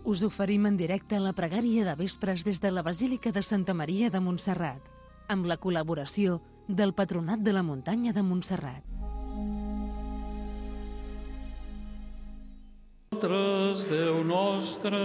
Us oferim en directe la pregària de vespres des de la Basílica de Santa Maria de Montserrat, amb la col·laboració del Patronat de la Muntanya de Montserrat. Nosaltres, Déu nostre,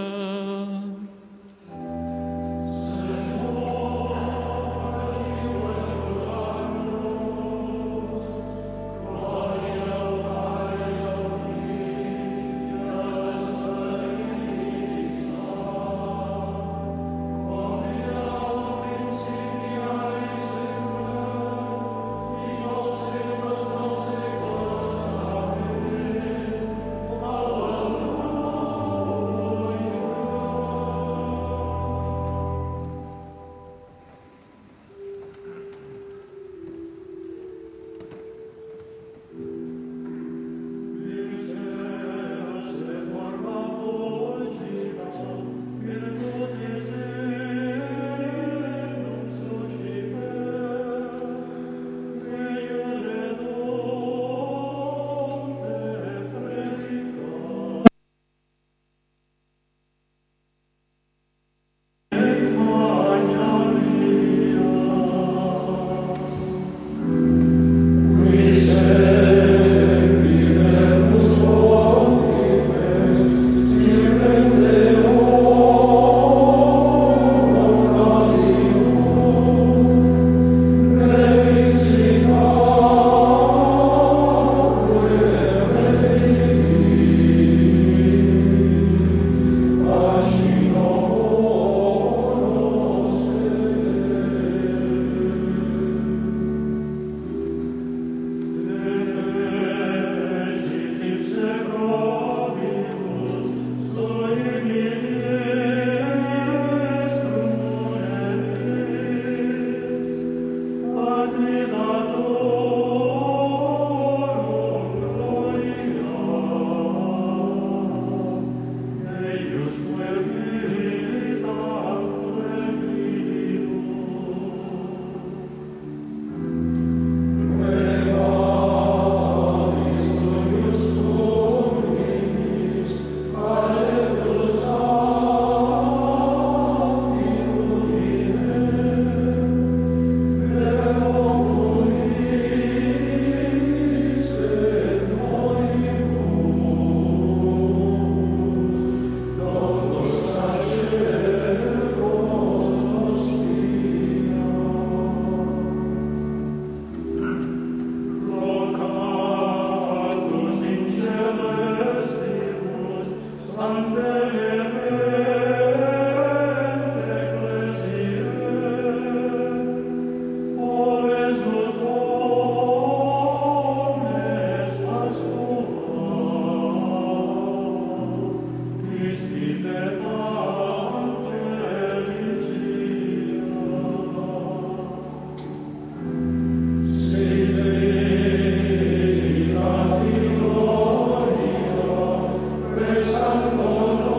Santo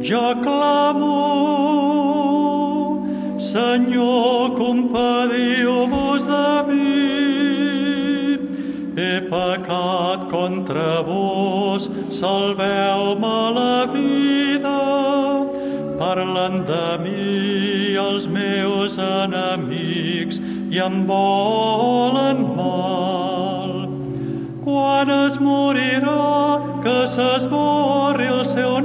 Jo clamo, Senyor, compadiu-vos de mi. He pecat contra vos, salveu-me la vida. Parlen de mi els meus enemics i em volen mal. Quan es morirà que s'esborri el seu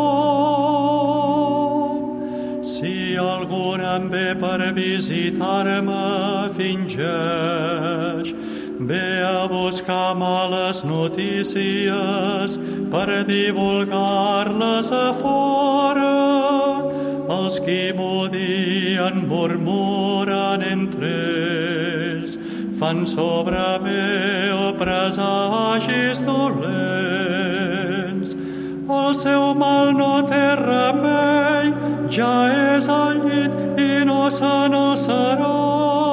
nom? Si algun em ve per visitar-me, fingeix, ve a buscar males notícies per divulgar-les a fora. Els qui m'odien murmuren entre ells, fan sobre meu presagis dolents. El seu mal no té remei, ja és al llit i no se n'alçarà.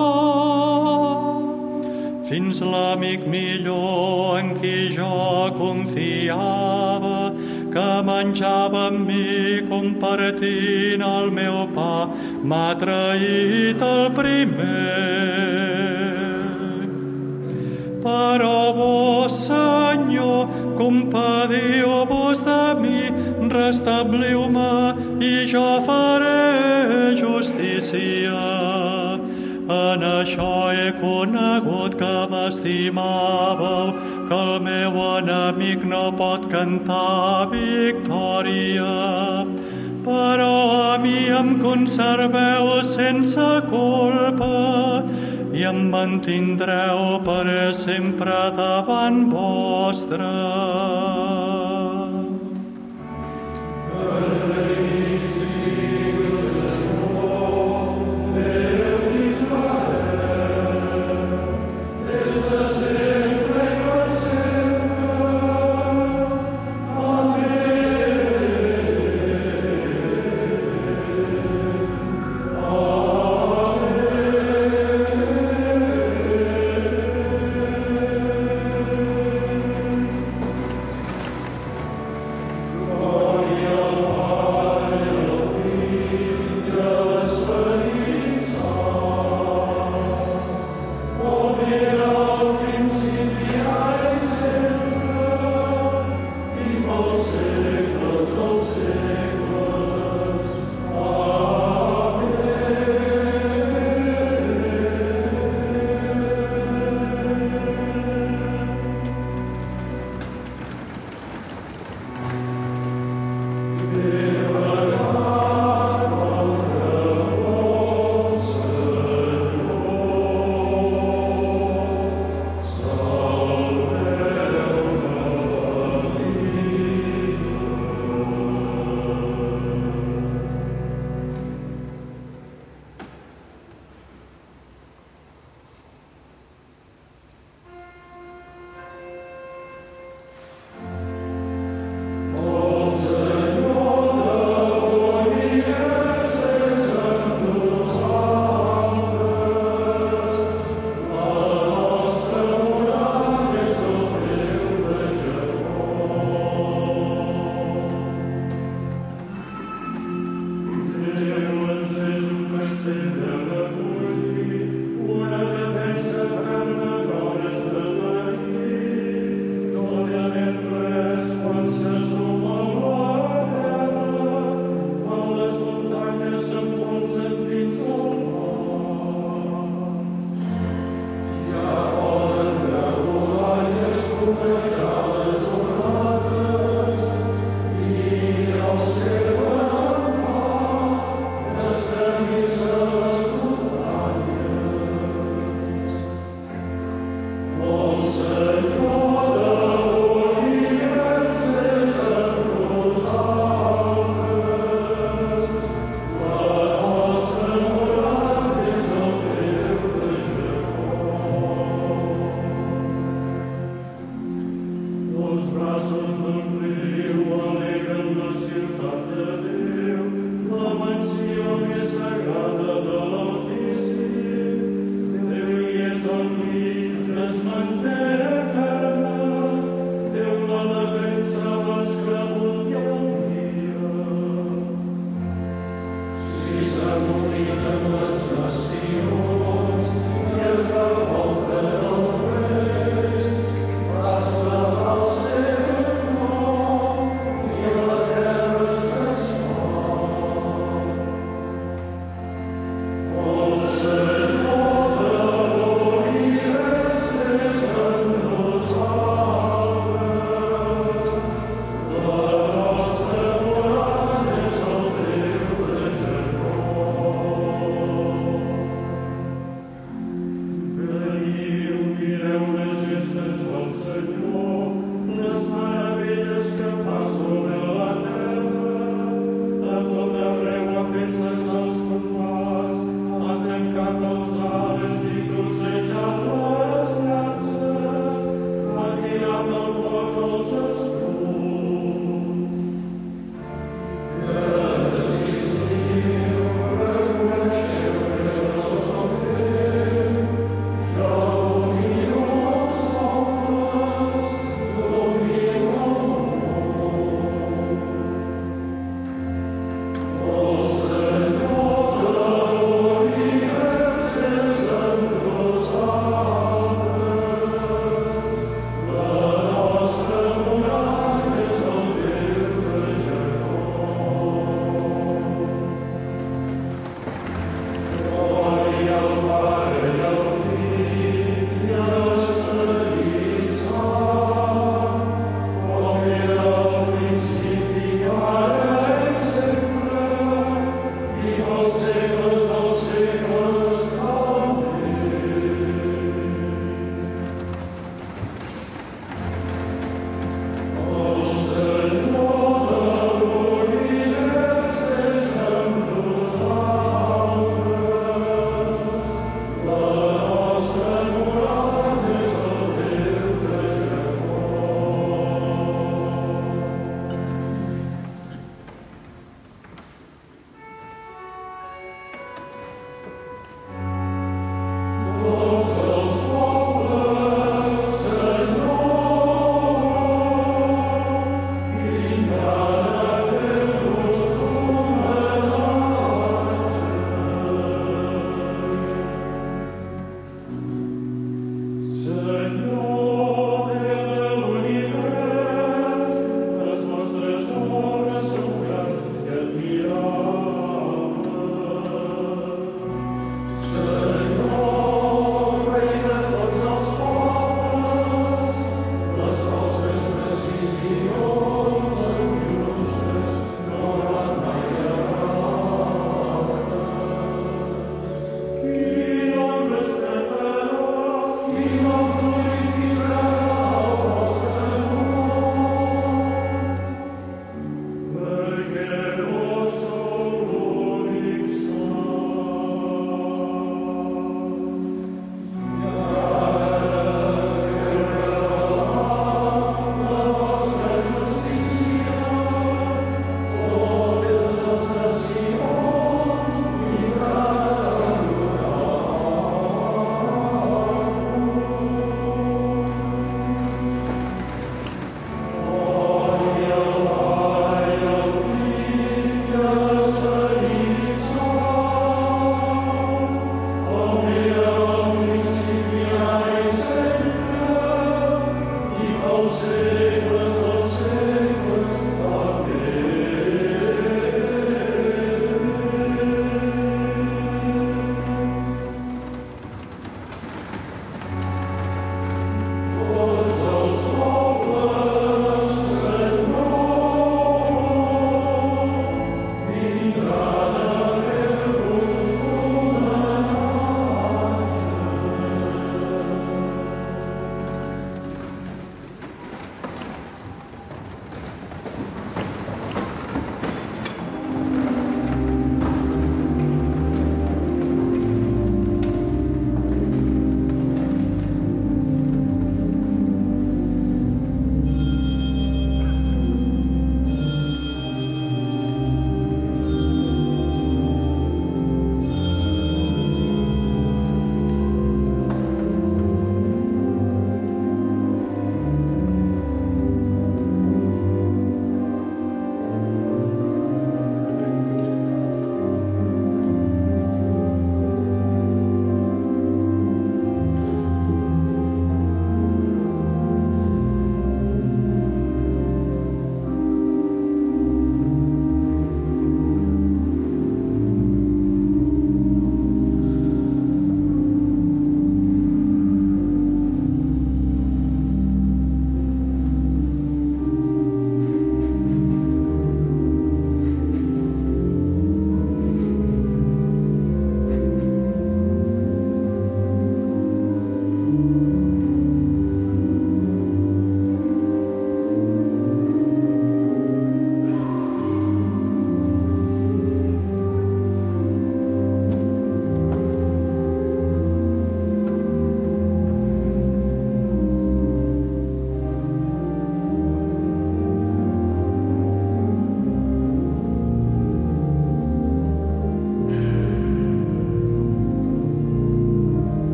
Fins l'amic millor en qui jo confiava, que menjava amb mi compartint el meu pa, m'ha traït el primer. Però vos, Senyor, compadiu-vos de mi, restabliu-me i jo faré justícia. En això he conegut que m'estimàveu, que el meu enemic no pot cantar victòria. Però a mi em conserveu sense culpa i em mantindreu per sempre davant vostre.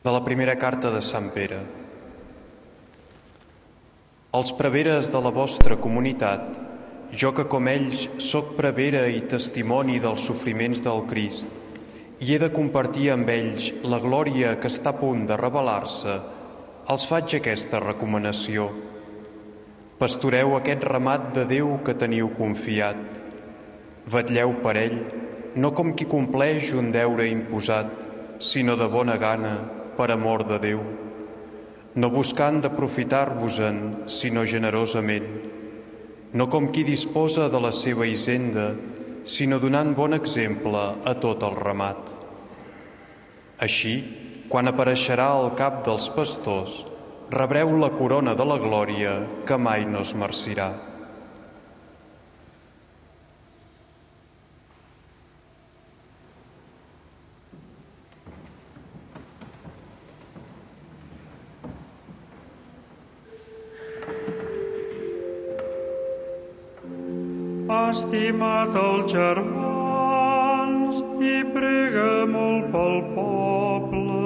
De la primera carta de Sant Pere. Els preveres de la vostra comunitat, jo que com ells sóc prevera i testimoni dels sofriments del Crist, i he de compartir amb ells la glòria que està a punt de revelar-se, els faig aquesta recomanació. Pastoreu aquest ramat de Déu que teniu confiat. Vetlleu per ell, no com qui compleix un deure imposat, sinó de bona gana, per amor de Déu, no buscant d'aprofitar-vos-en, sinó generosament, no com qui disposa de la seva hisenda, sinó donant bon exemple a tot el ramat. Així, quan apareixerà el cap dels pastors, rebreu la corona de la glòria que mai no es marcirà. Estimat els germans i prega molt pel poble.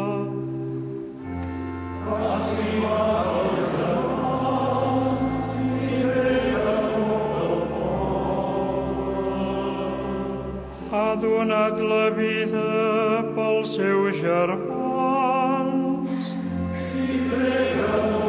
Estimat els germans i prega molt pel poble. Ha donat la vida pels seus germans i prega molt.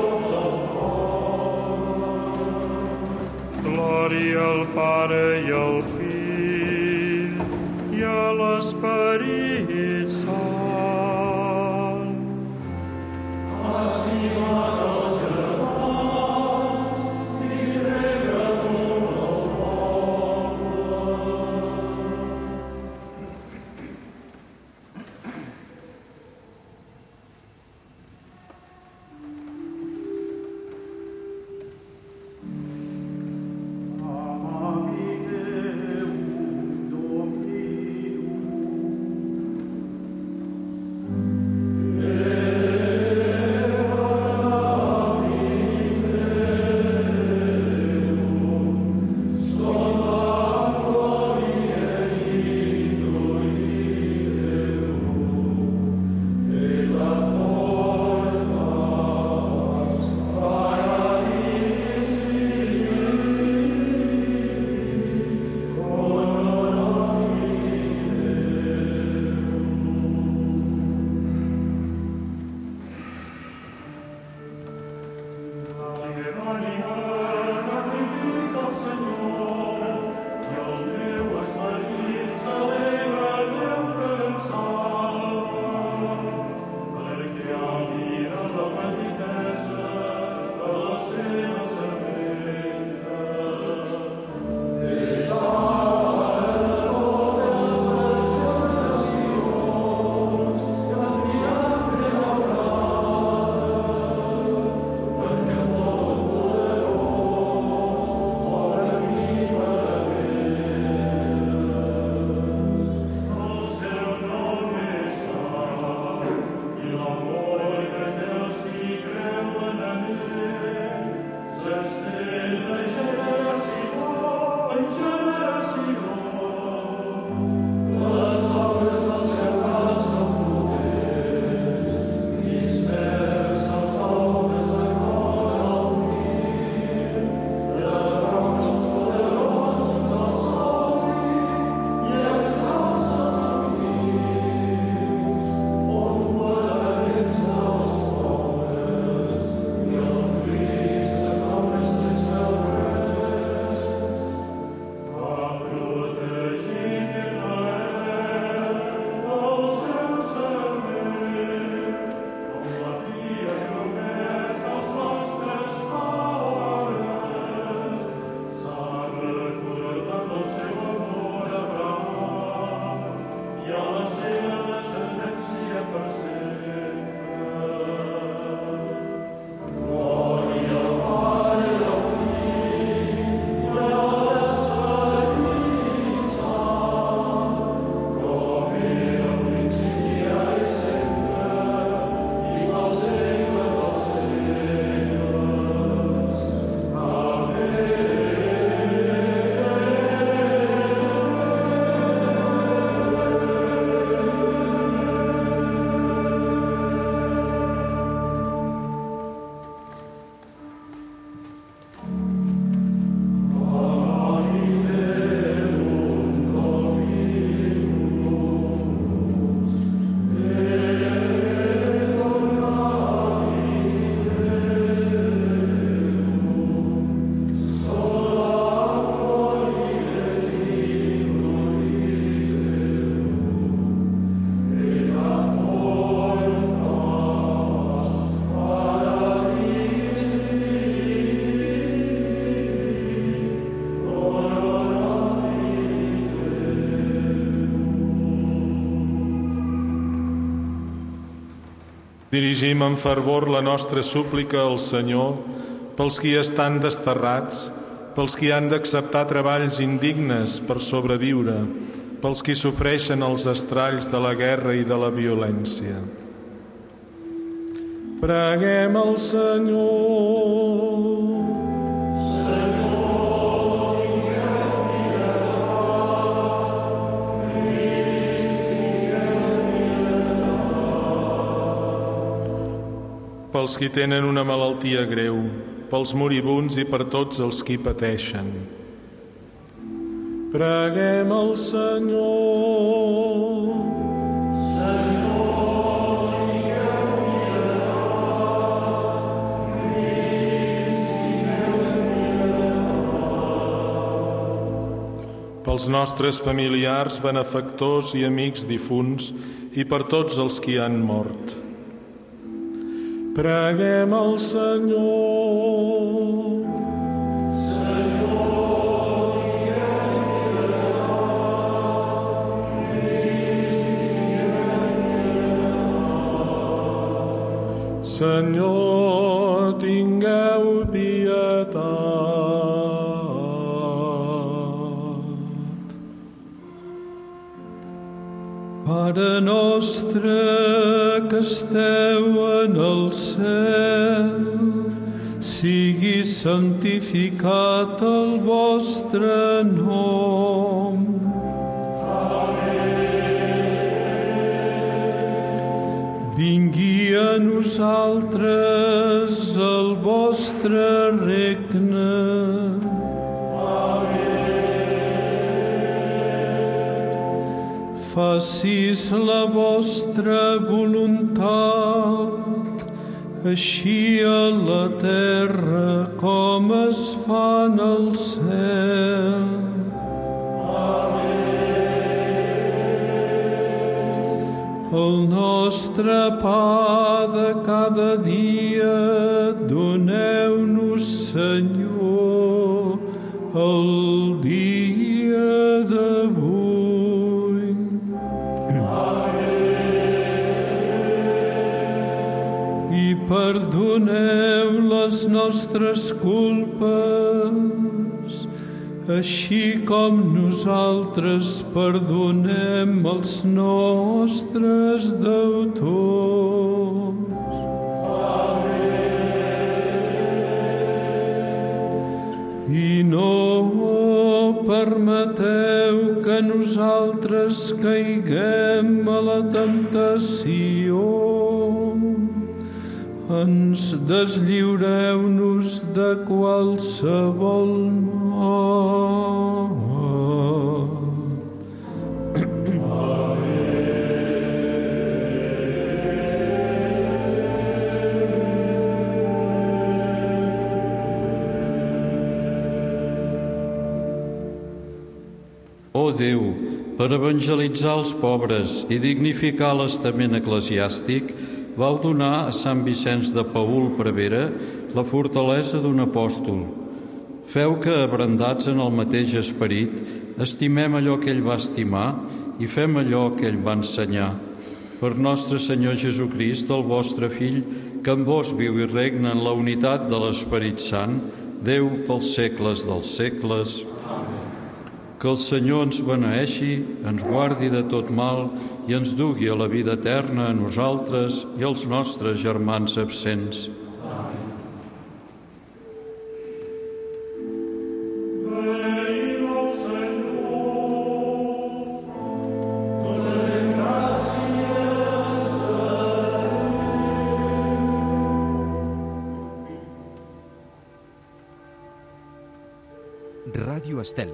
Glòria al Pare i al Fill i a l'Esperit Sant. Estimat els germans i prega molt el poble. Dirigim amb fervor la nostra súplica al Senyor pels qui estan desterrats, pels qui han d'acceptar treballs indignes per sobreviure, pels qui sofreixen els estralls de la guerra i de la violència. Preguem al Senyor. Pels qui tenen una malaltia greu, pels moribunds i per tots els qui pateixen. Preguem al Senyor. Pels nostres familiars, benefactors i amics difunts i per tots els qui han mort. Preguem al Senyor. Senyor, tingueu pietat. Pare nostre que esteu en el cel, sigui santificat el vostre nom. Vingui a nosaltres el vostre regne. Facis la vostra voluntat, així a la terra com es fa en el cel. El nostre pa de cada dia doneu-nos, Senyor, el dia d'avui. I perdoneu les nostres culpes, així com nosaltres perdonem els nostres deutors. I no permeteu que nosaltres caiguem a la temptació. Ens deslliureu-nos de qualsevol mal. Ó Déu, per evangelitzar els pobres i dignificar l'estament eclesiàstic, vau donar a Sant Vicenç de Paül Prevere la fortalesa d'un apòstol. Feu que, abrandats en el mateix esperit, estimem allò que ell va estimar i fem allò que ell va ensenyar. Per nostre Senyor Jesucrist, el vostre Fill, que amb vos viu i regna en la unitat de l'Esperit Sant, Déu pels segles dels segles. Que el Senyor ens beneeixi, ens guardi de tot mal i ens dugui a la vida eterna a nosaltres i als nostres germans absents. Ràdio Estel.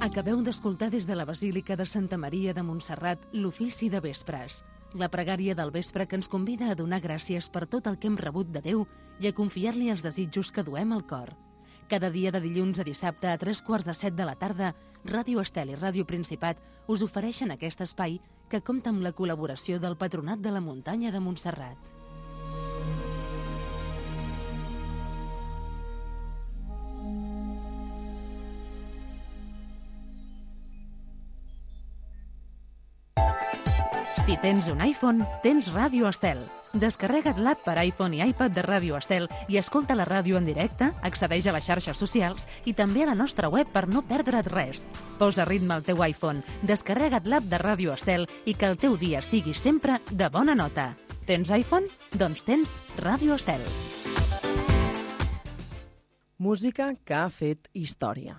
Acabeu d'escoltar des de la Basílica de Santa Maria de Montserrat l'ofici de vespres, la pregària del vespre que ens convida a donar gràcies per tot el que hem rebut de Déu i a confiar-li els desitjos que duem al cor. Cada dia de dilluns a dissabte a 3:45 de la tarda, Ràdio Estel i Ràdio Principat us ofereixen aquest espai que compta amb la col·laboració del Patronat de la Muntanya de Montserrat. Si tens un iPhone, tens Ràdio Estel. Descarrega't l'app per iPhone i iPad de Ràdio Estel i escolta la ràdio en directe, accedeix a les xarxes socials i també a la nostra web per no perdre't res. Posa ritme al teu iPhone, descarrega't l'app de Ràdio Estel i que el teu dia sigui sempre de bona nota. Tens iPhone? Doncs tens Ràdio Estel. Música que ha fet història.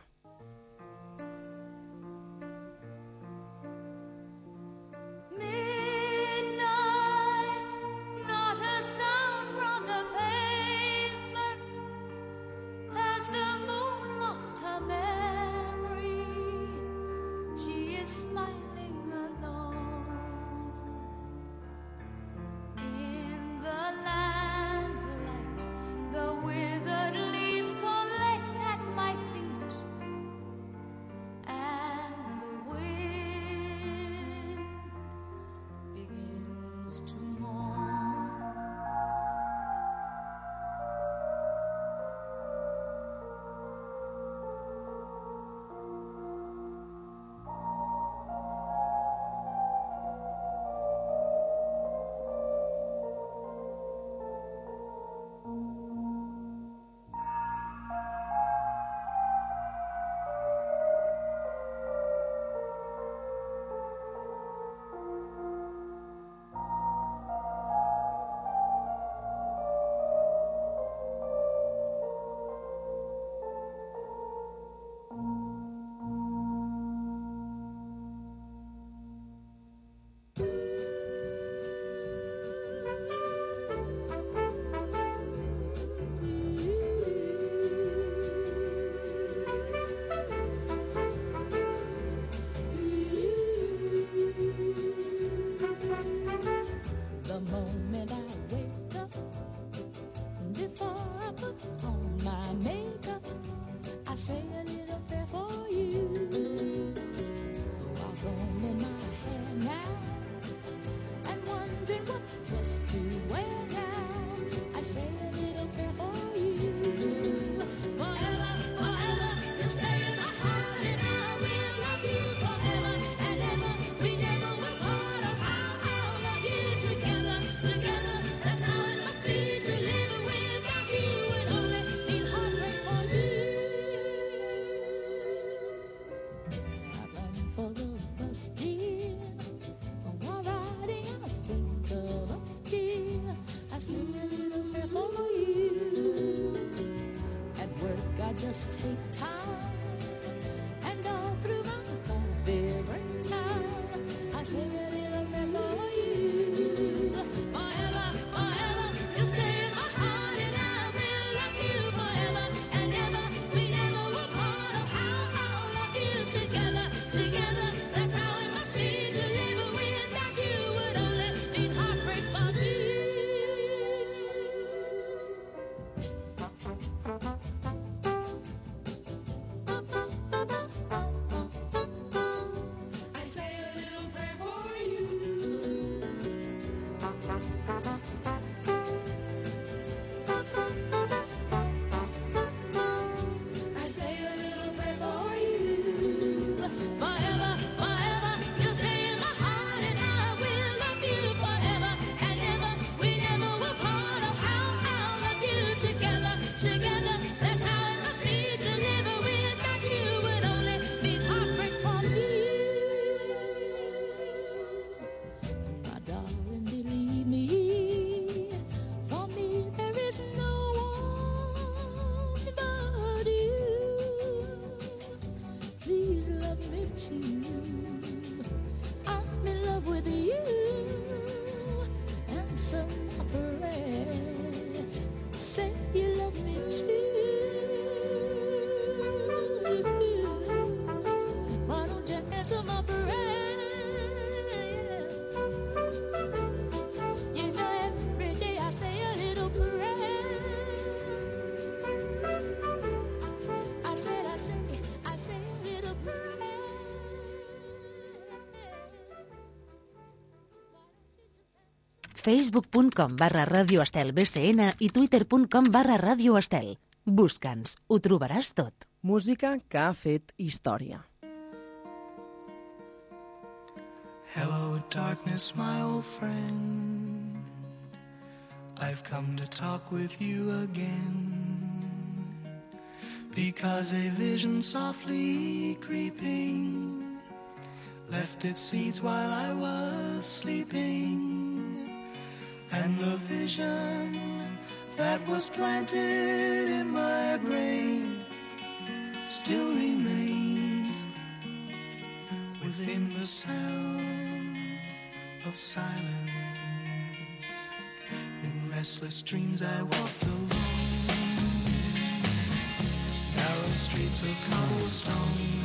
Just take time, and all through my favorite time, I say a little prayer for you. Forever, forever, you stay in my heart, and I will love you forever and ever. We never will part. Oh, how I'll love you together, together. That's how it must be to live without you. Would only mean heartbreak for me. facebook.com/Radio Estel BCN i twitter.com/Radio Estel. Busca'ns, ho trobaràs tot. Música que ha fet història. Hello, darkness, my old friend. I've come to talk with you again, because a vision softly creeping left its seeds while I was sleeping, and the vision that was planted in my brain still remains within the sound of silence. In restless dreams I walked alone, narrow streets of cobblestone,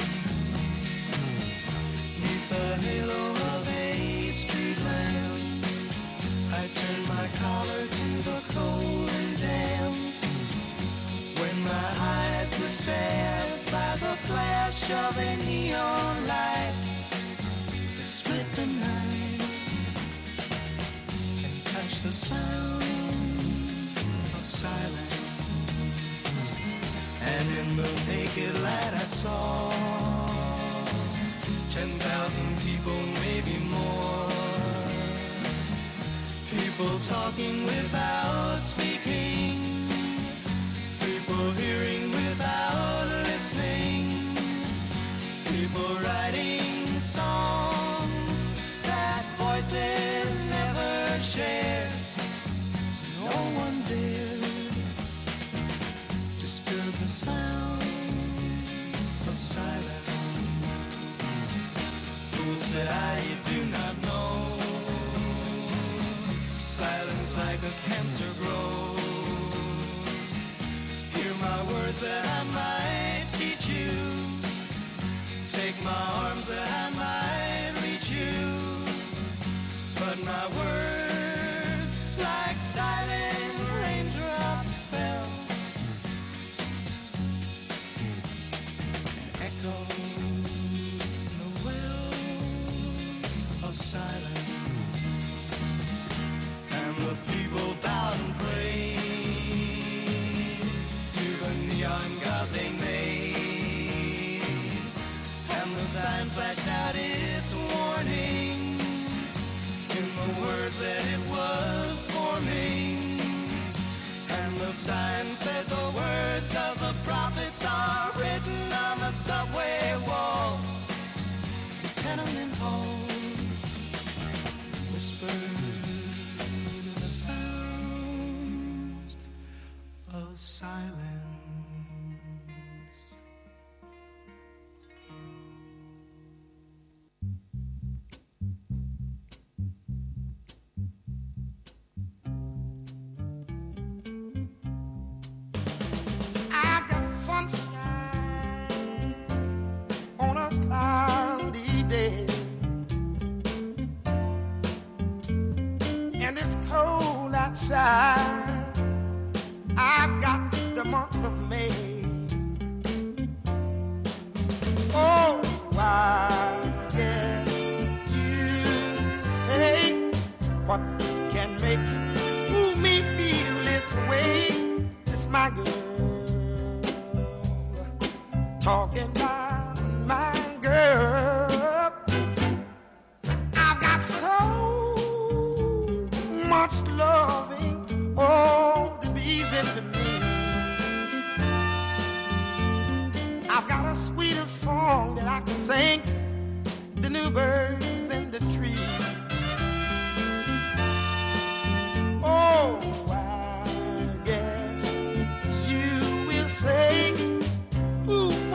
neath the halo of a street lamp. I turned my collar to the cold and damp, when my eyes were stabbed by the flash of a neon light that split the night and touched the sound of silence. And in the naked light I saw 10,000 people, maybe more, people talking without speaking, people hearing without listening, people writing songs that voices never shared. No one dared disturb the sound of silence. Fool, said I, you do not know, silence like a cancer grows. Hear my words that I might teach you, take my arms that I might reach you, but my words like silent raindrops fell, echo the wells of silence. The people bowed and prayed to the neon god they made, and the sign flashed out its warning in the words that it was forming. And the sign said the words of the prophets are written on the subway walls, the tenement halls, whispered silence. I got sunshine on a cloudy day, and it's cold outside. I've got the month of May. Oh, I guess you say, what can make me feel this way? It's my girl talking about my girl. I've got so much loving, oh, the bees into me. I've got a sweeter song that I can sing, the new birds in the trees.